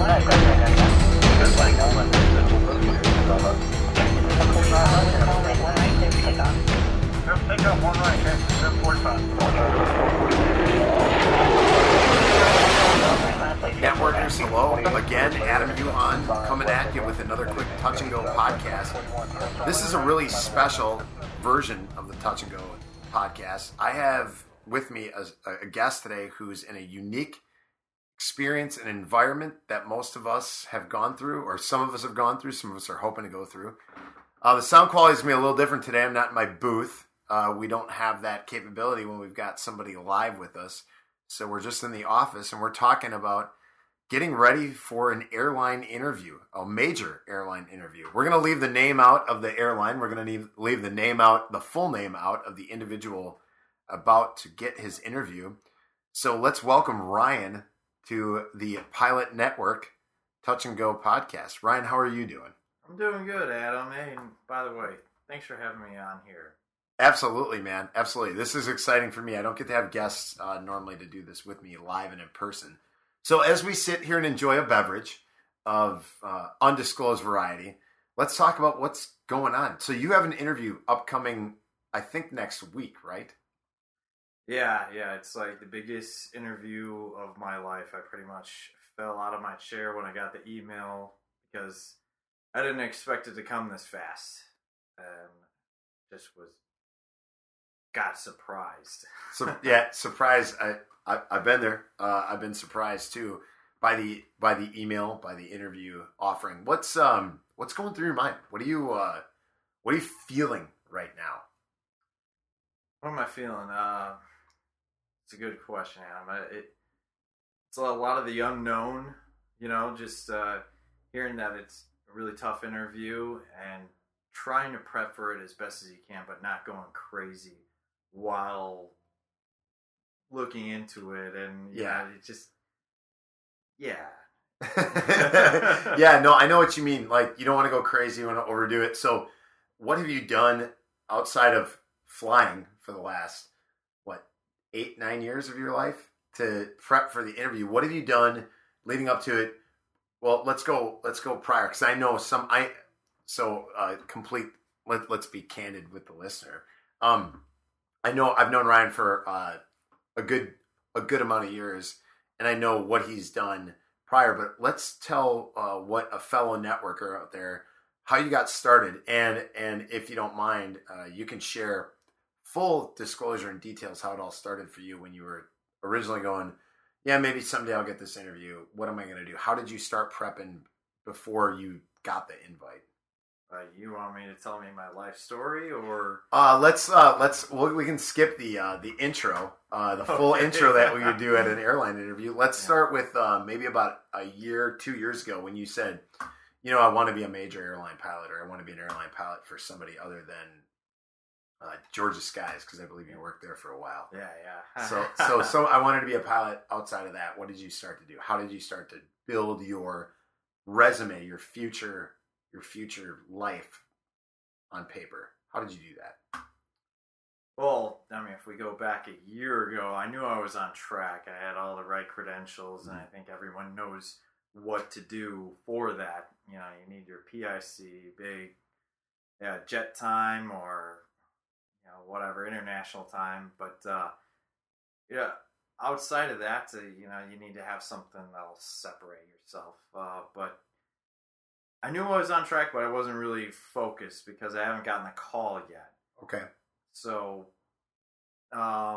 Networkers, hello. Again, Adam Yuhan coming at you with another quick Touch and Go podcast. This is a really special version of the Touch and Go podcast. I have with me a guest today who's in a unique experience and environment that most of us have gone through, or some of us have gone through, some of us are hoping to go through. The sound quality is going to be a little different today. I'm not in my booth. We don't have that capability when we've got somebody live with us. So we're just in the office and we're talking about getting ready for an airline interview, a major airline interview. We're going to leave the name out of the airline. We're going to leave the name out, the full name out of the individual about to get his interview. So let's welcome Ryan to the Pilot Network Touch and Go podcast. Ryan, how are you doing? I'm doing good, Adam. And by the way, thanks for having me on here. Absolutely, man. Absolutely. This is exciting for me. I don't get to have guests normally to do this with me live and in person. So as we sit here and enjoy a beverage of undisclosed variety, let's talk about what's going on. So you have an interview upcoming, I think, next week, right? Yeah. It's like the biggest interview of my life. I pretty much fell out of my chair when I got the email because I didn't expect it to come this fast. Just got surprised. So yeah, surprised. I've been there. I've been surprised too by the email, by the interview offering. What's going through your mind? What are you feeling right now? What am I feeling? It's a good question, Adam. It's a lot of the unknown. Just hearing that it's a really tough interview and trying to prep for it as best as you can, but not going crazy while looking into it. And it just yeah. Yeah, no, I know what you mean. Like, you don't want to go crazy, you want to overdo it. So what have you done outside of flying for the last 8-9 years of your life to prep for the interview? What have you done leading up to it? Well, let's go prior, because I know let's be candid with the listener. I know I've known Ryan for a good amount of years, and I know what he's done prior. But let's tell what a fellow networker out there, how you got started, and if you don't mind, you can share full disclosure and details how it all started for you when you were originally going, yeah, maybe someday I'll get this interview. What am I going to do? How did you start prepping before you got the invite? You want me to tell me my life story, or we can skip the intro, the full intro that we would do at an airline interview. Let's start with maybe about 2 years ago when you said, I want to be a major airline pilot, or I want to be an airline pilot for somebody other than Georgia Skies, because I believe you worked there for a while. Yeah. So I wanted to be a pilot. Outside of that, what did you start to do? How did you start to build your resume, your future life on paper? How did you do that? Well, if we go back a year ago, I knew I was on track. I had all the right credentials, and I think everyone knows what to do for that. You need your PIC, big jet time, or whatever, international time. But outside of that, you need to have something that'll separate yourself. But I knew I was on track, but I wasn't really focused because I haven't gotten the call yet. Okay. So, I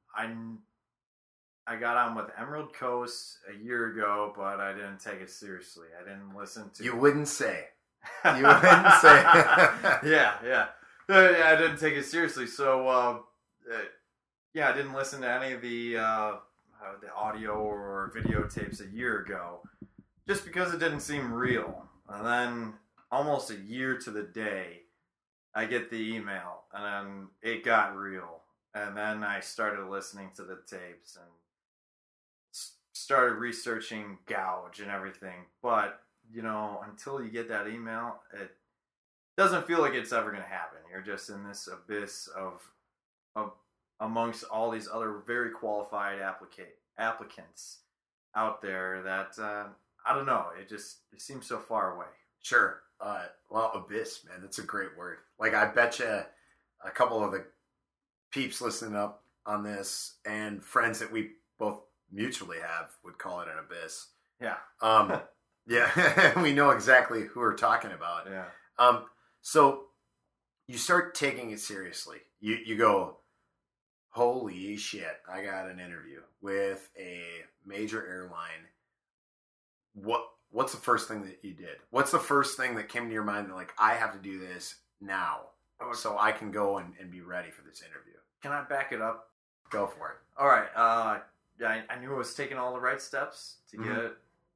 got on with Emerald Coast a year ago, but I didn't take it seriously. I didn't listen to. You wouldn't say. You wouldn't say. Yeah. I didn't take it seriously. So, I didn't listen to any of the audio or videotapes a year ago, just because it didn't seem real. And then, almost a year to the day, I get the email, and then it got real. And then I started listening to the tapes and started researching Gouge and everything. But, until you get that email, it doesn't feel like it's ever going to happen. You're just in this abyss of amongst all these other very qualified applicants out there that I don't know. It seems so far away. Sure. Well, abyss, man, that's a great word. Like, I bet you a couple of the peeps listening up on this and friends that we both mutually have would call it an abyss. Yeah. Yeah, we know exactly who we're talking about. Yeah. So you start taking it seriously. You go, holy shit, I got an interview with a major airline. What's the first thing that you did? What's the first thing that came to your mind that, like, I have to do this now so I can go and be ready for this interview? Can I back it up? Go for it. All right. Yeah, I knew I was taking all the right steps to get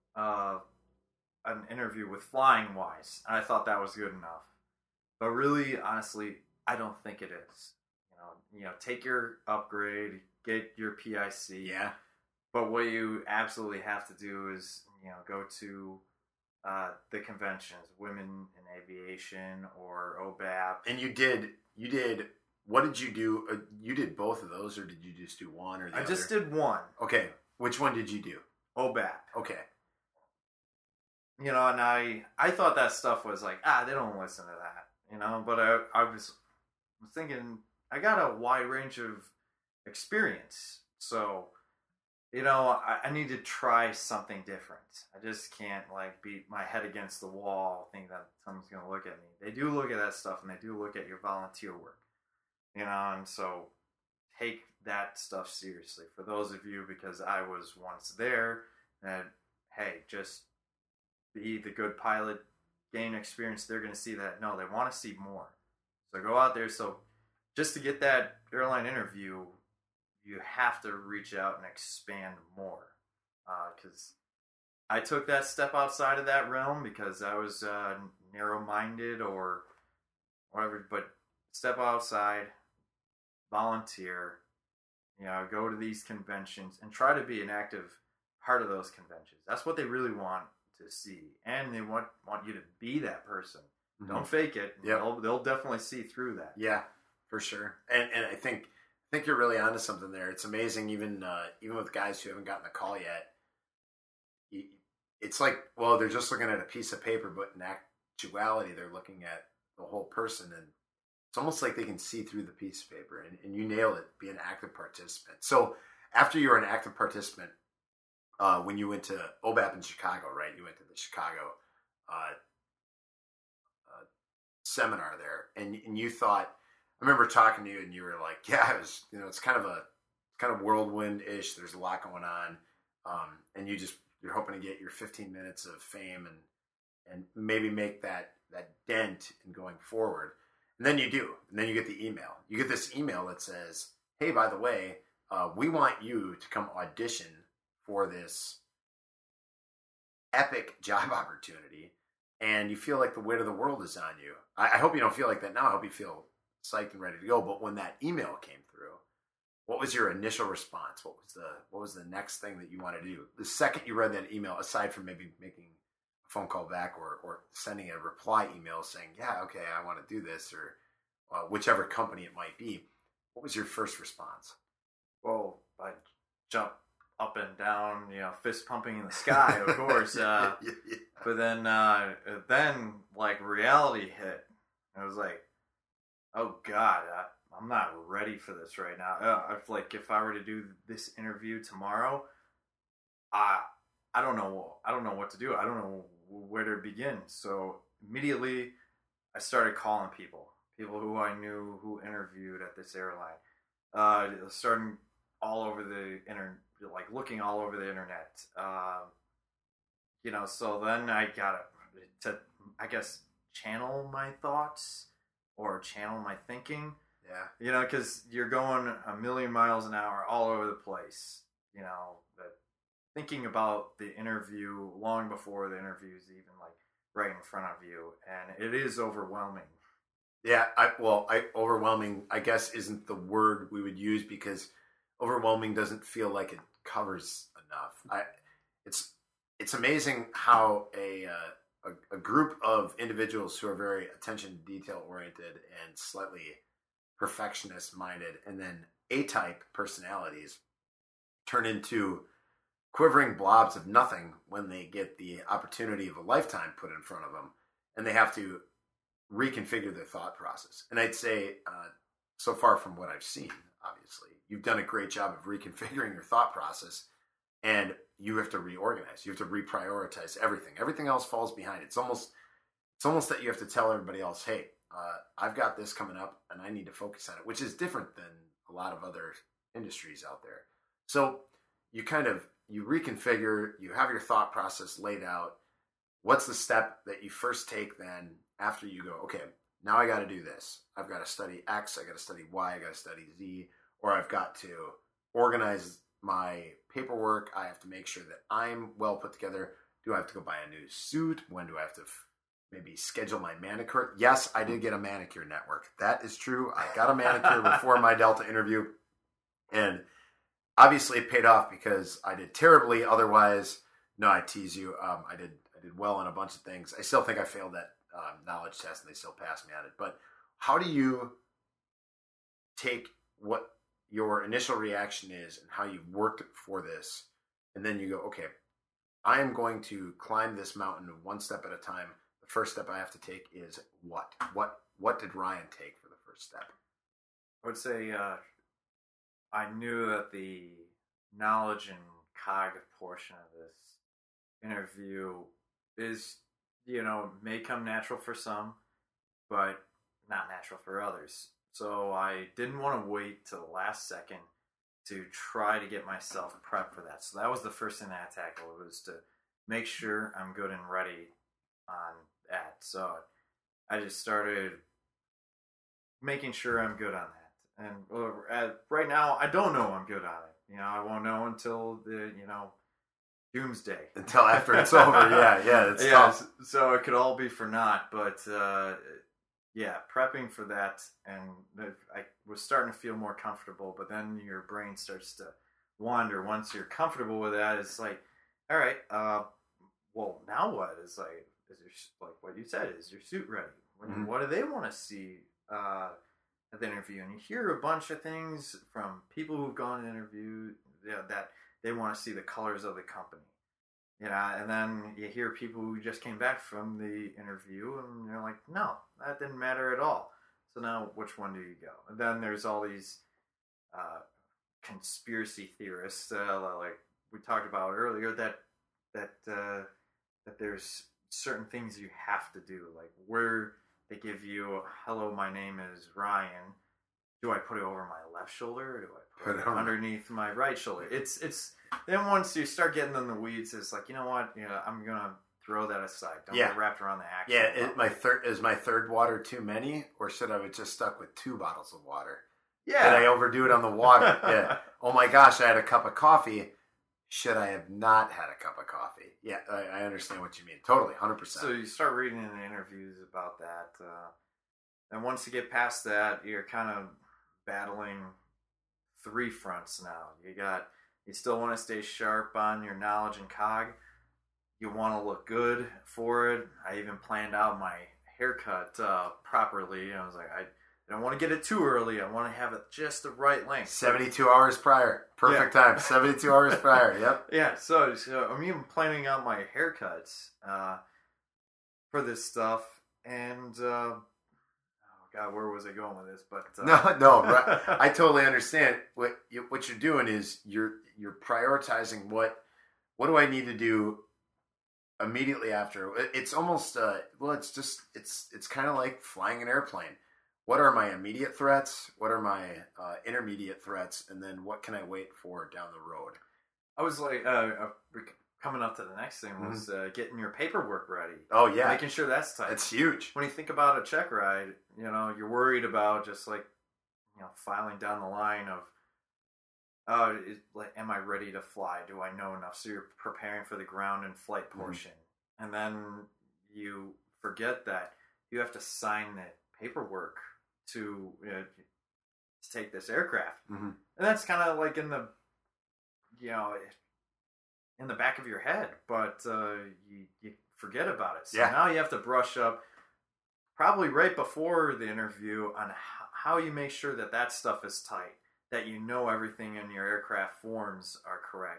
an interview with Flying Wise, and I thought that was good enough. But really, honestly, I don't think it is. Take your upgrade, get your PIC. Yeah. But what you absolutely have to do is, go to the conventions, Women in Aviation or OBAP. And you did. What did you do? You did both of those, or did you just do one or the other? I just did one. Okay. Which one did you do? OBAP. Okay. And I thought that stuff was like, they don't listen to that, but I was thinking, I got a wide range of experience. So, I need to try something different. I just can't, like, beat my head against the wall, think that someone's going to look at me. They do look at that stuff, and they do look at your volunteer work, and so take that stuff seriously. For those of you, because I was once there, and hey, just be the good pilot, gain experience. They're going to see that. No, they want to see more. So go out there. So just to get that airline interview, you have to reach out and expand more. Because I took that step outside of that realm because I was narrow-minded or whatever. But step outside, volunteer, go to these conventions and try to be an active part of those conventions. That's what they really want to see, and they want you to be that person. Mm-hmm. Don't fake it. Yep. They'll definitely see through that. Yeah, for sure. And I think you're really onto something there. It's amazing, even with guys who haven't gotten the call yet. It's like, well, they're just looking at a piece of paper, but in actuality, they're looking at the whole person, and it's almost like they can see through the piece of paper. And you nail it. Be an active participant. So after you were an active participant, when you went to OBAP in Chicago, right? You went to the Chicago seminar there, and you thought, I remember talking to you, and you were like, yeah, it was, it's kind of whirlwind-ish. There's a lot going on, and you're hoping to get your 15 minutes of fame and maybe make that dent in going forward. And then you do, and then you get the email. You get this email that says, hey, by the way, we want you to come audition for this epic job opportunity, and you feel like the weight of the world is on you. I hope you don't feel like that now. I hope you feel psyched and ready to go. But when that email came through, what was your initial response? What was the next thing that you wanted to do? The second you read that email, aside from maybe making a phone call back or sending a reply email saying, yeah, okay, I want to do this, or whichever company it might be, what was your first response? Well, I jumped up and down, fist pumping in the sky, of course. Yeah. But then like reality hit. I was like, oh God, I'm not ready for this right now. If I were to do this interview tomorrow, I don't know what to do. I don't know where to begin. So immediately I started calling people who I knew who interviewed at this airline. Starting all over the internet, like looking all over the internet. So then I got to, I guess, channel my thoughts or channel my thinking. Yeah. Because you're going a million miles an hour all over the place. Thinking about the interview long before the interview is even like right in front of you, and it is overwhelming. Yeah, overwhelming, I guess, isn't the word we would use, because overwhelming doesn't feel like it covers enough. It's amazing how a group of individuals who are very attention to detail oriented and slightly perfectionist minded, and then A-type personalities turn into quivering blobs of nothing when they get the opportunity of a lifetime put in front of them, and they have to reconfigure their thought process. And I'd say, so far from what I've seen, obviously, you've done a great job of reconfiguring your thought process, and you have to reorganize. You have to reprioritize everything. Everything else falls behind. It's almost that you have to tell everybody else, hey, I've got this coming up, and I need to focus on it, which is different than a lot of other industries out there. So you reconfigure, you have your thought process laid out. What's the step that you first take then after you go, okay, now I got to do this. I've got to study X, I got to study Y, I got to study Z, or I've got to organize my paperwork. I have to make sure that I'm well put together. Do I have to go buy a new suit? When do I have to maybe schedule my manicure? Yes, I did get a manicure network. That is true. I got a manicure before my Delta interview, and obviously it paid off because I did terribly. Otherwise, no, I tease you. I did well on a bunch of things. I still think I failed that knowledge test, and they still passed me on it. But how do you take what your initial reaction is and how you worked for this, and then you go, okay, I am going to climb this mountain one step at a time. The first step I have to take is what? What did Ryan take for the first step? I would say I knew that the knowledge and cognitive portion of this interview is, may come natural for some, but not natural for others. So I didn't want to wait till the last second to try to get myself prepped for that. So that was the first thing I tackled, was to make sure I'm good and ready on that. So I just started making sure I'm good on that. And right now, I don't know I'm good on it. I won't know until the, doomsday. Until after it's over, yeah, it's tough. So it could all be for naught, but prepping for that, and I was starting to feel more comfortable, but then your brain starts to wander. Once you're comfortable with that, it's like, all right, well, now what? Is like, like what you said, is your suit ready? Mm-hmm. What do they want to see at the interview? And you hear a bunch of things from people who've gone to interview that they want to see the colors of the company. And then you hear people who just came back from the interview, and they're like, no, that didn't matter at all. So now, which one do you go? And then there's all these conspiracy theorists, like we talked about earlier, that there's certain things you have to do, like where they give you, hello, my name is Ryan. Do I put it over my left shoulder, or do I put it underneath my right shoulder? It's then once you start getting in the weeds, it's like, you know what? I'm gonna throw that aside. Don't get wrapped around the action. Yeah, is my third water too many, or should I have just stuck with 2 bottles of water? Yeah. Did I overdo it on the water? Yeah. Oh my gosh, I had a cup of coffee. Should I have not had a cup of coffee? Yeah, I understand what you mean. Totally, 100%. So you start reading in the interviews about that, and once you get past that, you're kind of battling 3 fronts now. You still want to stay sharp on your knowledge and cog. You want to look good for it. I even planned out my haircut properly. I was like, I don't want to get it too early. I want to have it just the right length. 72 hours prior. Perfect time. 72 hours prior. Yep. Yeah, so I'm even planning out my haircuts for this stuff. And, God, where was I going with this? But no, right. I totally understand. What you're doing is you're prioritizing what do I need to do immediately after. It's almost it's kind of like flying an airplane. What are my immediate threats? What are my intermediate threats? And then what can I wait for down the road? I was like, coming up to the next thing was getting your paperwork ready. Oh, yeah. Making sure that's tight. That's huge. When you think about a check ride, you're worried about just like, filing down the line of, am I ready to fly? Do I know enough? So you're preparing for the ground and flight portion. Mm-hmm. And then you forget that you have to sign the paperwork to take this aircraft. Mm-hmm. And that's kind of like in the back of your head, but you forget about it. So now you have to brush up probably right before the interview on how you make sure that stuff is tight, that everything in your aircraft forms are correct.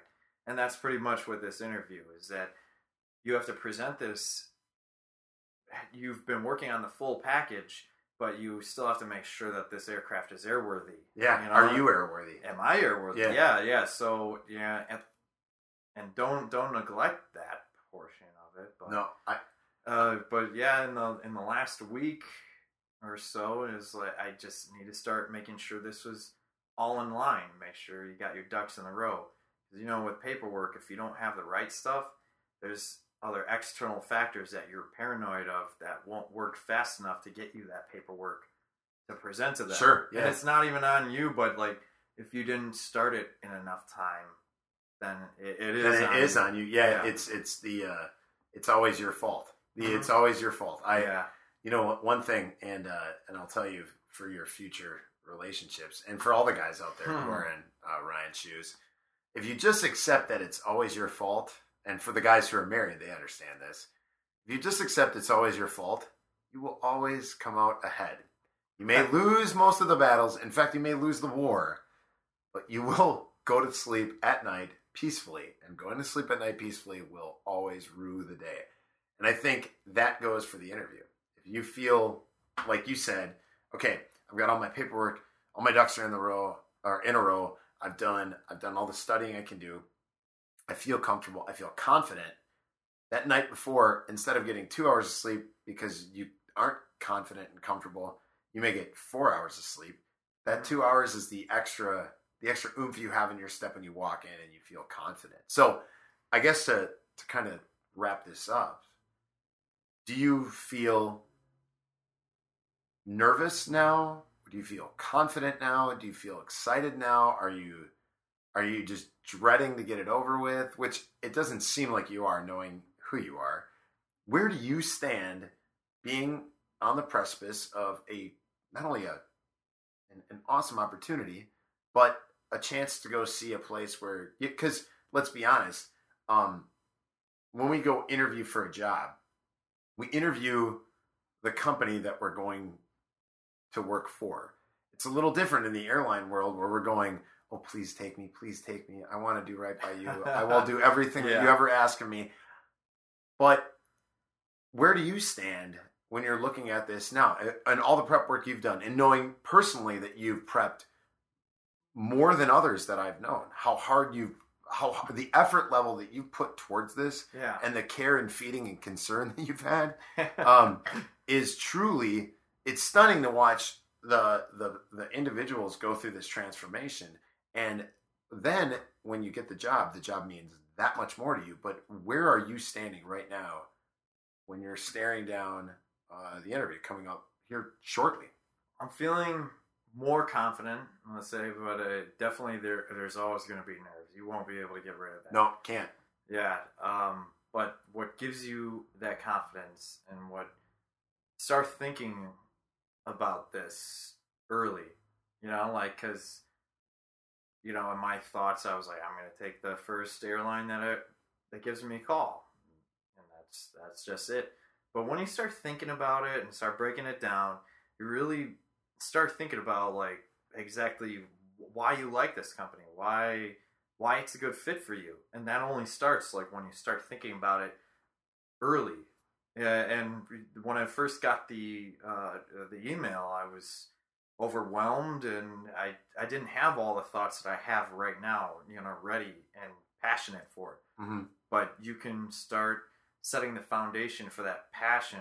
And that's pretty much what this interview is, that you have to present this. You've been working on the full package, but you still have to make sure that this aircraft is airworthy. Yeah. Are you airworthy? Am I airworthy? Yeah. So, and don't neglect that portion of it. But, no, but yeah, in the last week or so, is like I just need to start making sure this was all in line. Make sure you got your ducks in a row. Because with paperwork, if you don't have the right stuff, there's other external factors that you're paranoid of that won't work fast enough to get you that paperwork to present to them. Sure, yeah. And it's not even on you, but like if you didn't start it in enough time, then it is on you. Yeah, it's it's always your fault. It's always your fault. One thing, and I'll tell you for your future relationships, and for all the guys out there who are in Ryan's shoes, if you just accept that it's always your fault. And for the guys who are married, they understand this. If you just accept it's always your fault, you will always come out ahead. You may lose most of the battles. In fact, you may lose the war. But you will go to sleep at night peacefully. And going to sleep at night peacefully will always rue the day. And I think that goes for the interview. If you feel, like you said, okay, I've got all my paperwork, all my ducks are in a row. I've done all the studying I can do. I feel comfortable. I feel confident. That night before, instead of getting 2 hours of sleep because you aren't confident and comfortable, you may get 4 hours of sleep. That 2 hours is the extra oomph you have in your step when you walk in and you feel confident. So I guess to kind of wrap this up, do you feel nervous now? Do you feel confident now? Do you feel excited now? Are you just dreading to get it over with? Which it doesn't seem like you are, knowing who you are. Where do you stand being on the precipice of not only an awesome opportunity, but a chance to go see a place where, because let's be honest, when we go interview for a job, we interview the company that we're going to work for. It's a little different in the airline world where we're going, oh, please take me. I want to do right by you. I will do everything that you ever ask of me. But where do you stand when you're looking at this now and all the prep work you've done and knowing personally that you've prepped more than others that I've known, how the effort level that you put towards this and the care and feeding and concern that you've had is truly, it's stunning to watch the individuals go through this transformation. And then when you get the job means that much more to you. But where are you standing right now when you're staring down the interview coming up here shortly? I'm feeling more confident, let's say, but definitely there's always going to be nerves. You won't be able to get rid of that. No, can't. Yeah. But what gives you that confidence and start thinking about this early, because in my thoughts, I was like, I'm going to take the first airline that gives me a call. And that's just it. But when you start thinking about it and start breaking it down, you really start thinking about exactly why you like this company, why it's a good fit for you. And that only starts when you start thinking about it early. And when I first got the email, I was overwhelmed, and I didn't have all the thoughts that I have right now, ready and passionate for it. Mm-hmm. But you can start setting the foundation for that passion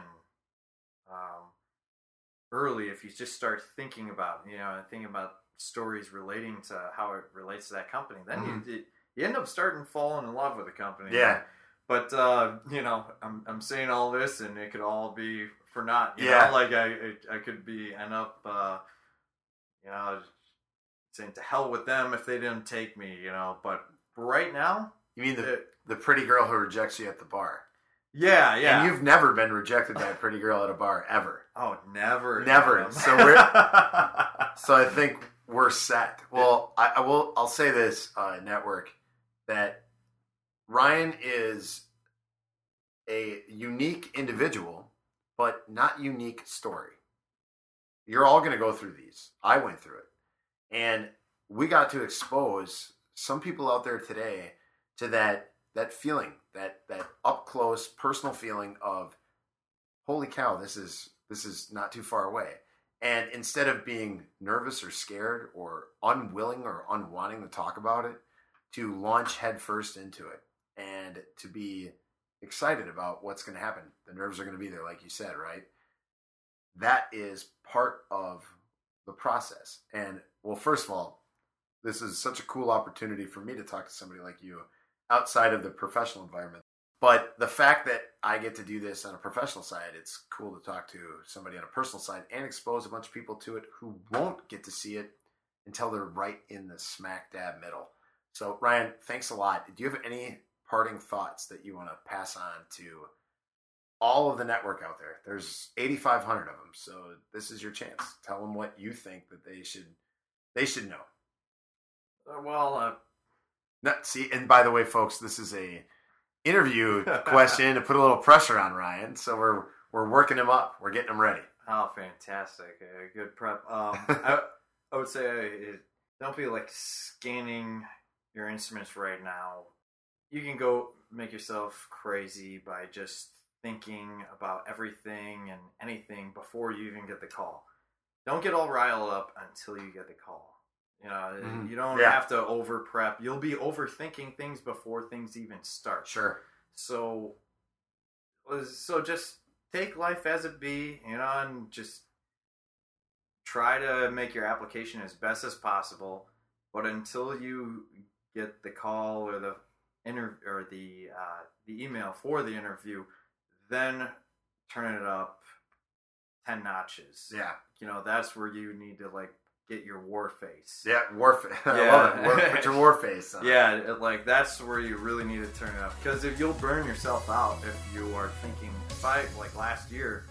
early if you just start thinking about, thinking about stories relating to how it relates to that company. Then you end up falling in love with the company. Yeah. But I'm saying all this, and it could all be for naught. You know? I could end up saying to hell with them if they didn't take me. But right now, you mean the pretty girl who rejects you at the bar? Yeah. And you've never been rejected by a pretty girl at a bar ever. Oh, never. So I think we're set. Well, I'll say this, network, that Ryan is a unique individual, but not unique story. You're all going to go through these. I went through it. And we got to expose some people out there today to that feeling, that up close personal feeling of, holy cow, this is not too far away. And instead of being nervous or scared or unwilling or unwanting to talk about it, to launch headfirst into it and to be excited about what's going to happen. The nerves are going to be there, like you said, right? That is part of the process. And, well, first of all, this is such a cool opportunity for me to talk to somebody like you outside of the professional environment. But the fact that I get to do this on a professional side, it's cool to talk to somebody on a personal side and expose a bunch of people to it who won't get to see it until they're right in the smack dab middle. So, Ryan, thanks a lot. Do you have any parting thoughts that you want to pass on to all of the network out there? There's 8,500 of them, so this is your chance. Tell them what you think that they should know. And by the way, folks, this is a interview question to put a little pressure on Ryan, so we're working him up. We're getting him ready. Oh, fantastic! Good prep. I would say don't be like scanning your instruments right now. You can go make yourself crazy by just thinking about everything and anything before you even get the call. Don't get all riled up until you get the call. You know, you don't have to over prep. You'll be overthinking things before things even start. Sure. So just take life as it be, you know, and just try to make your application as best as possible. But until you get the call or the email for the interview, then turn it up 10 notches. Yeah. You know, that's where you need to like get your war face. Yeah, war face. I love it. Put your war face on. Yeah, that's where you really need to turn it up. Because if you'll burn yourself out if you are thinking, if I, like last year,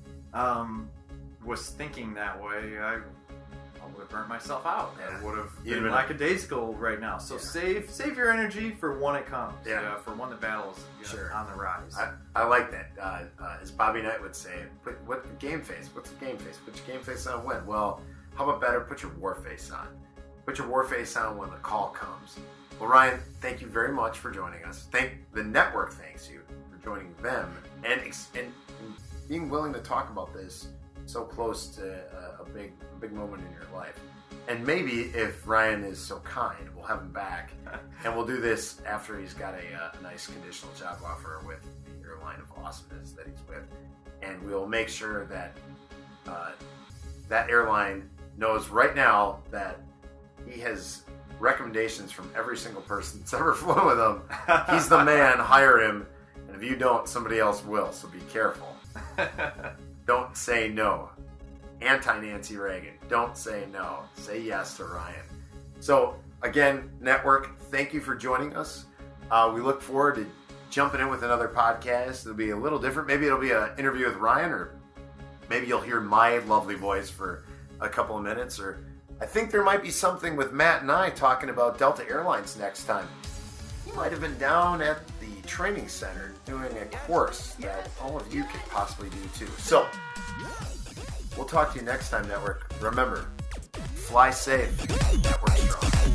was thinking that way, I would have burnt myself out. Yeah. I would have been lackadaisical right now. So save your energy for when it comes. Yeah. For when the battle's on the rise. I like that. As Bobby Knight would say, what's the game face? Put your game face on when? Well, how about better? Put your war face on. Put your war face on when the call comes. Well, Ryan, thank you very much for joining us. The network thanks you for joining them and being willing to talk about this so close to a big moment in your life. And maybe if Ryan is so kind, we'll have him back, and we'll do this after he's got a nice conditional job offer with the airline of awesomeness that he's with, and we'll make sure that that airline knows right now that he has recommendations from every single person that's ever flown with him. He's the man. Hire him, and if you don't, somebody else will. So be careful. Don't say no. Anti-Nancy Reagan. Don't say no. Say yes to Ryan. So, again, network, thank you for joining us. We look forward to jumping in with another podcast. It'll be a little different. Maybe it'll be an interview with Ryan, or maybe you'll hear my lovely voice for a couple of minutes. Or I think there might be something with Matt and I talking about Delta Airlines next time. He might have been down at the training center doing a course that all of you could possibly do too. So, we'll talk to you next time, network. Remember, fly safe, network strong.